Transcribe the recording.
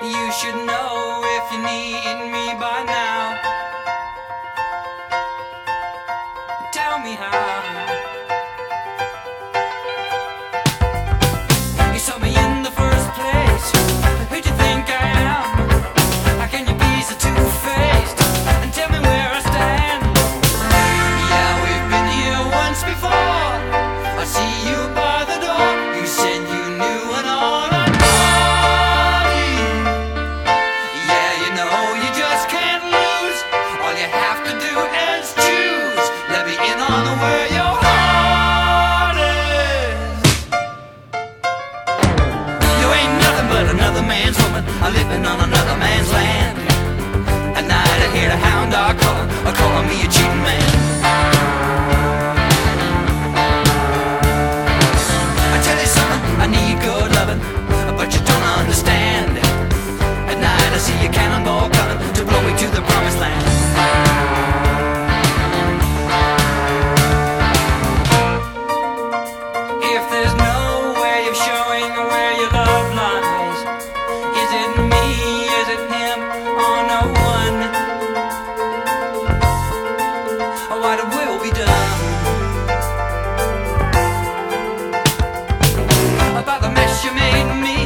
You should know if you need me by now. Tell me how. You saw me in the first place. Who do you think I am? How can you be so two-faced and tell me where I stand? Yeah, we've been here once before. I see you by the door. You said you knew an all I'm naughty. Yeah, you know you just can't lose. All you have to do is choose. Let me in on where your heart is. You ain't nothing but another man's woman, living on another man's land. At night I hear the hound dog calling me a cheating man. I tell you something, I need good loving, but you don't understand. At night I see a cannonball coming to blow me to the promised land. If there's no way of showing where your love lies, is it me, is it him, or no one? What will be done about the mess you made me?